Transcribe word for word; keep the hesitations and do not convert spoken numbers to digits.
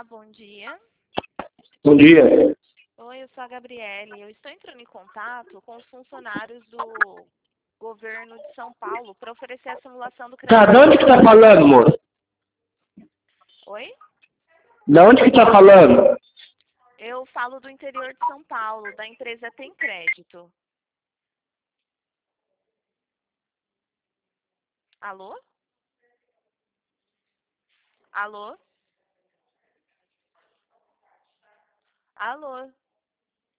bom dia. Bom dia. Oi, eu sou a Gabriele. Eu estou entrando em contato com os funcionários do governo de São Paulo para oferecer a simulação do Tá, crédito. de onde que tá falando, moço? Oi? De onde que tá falando? Eu falo do interior de São Paulo, da empresa Tem Crédito. Alô? Alô? Alô?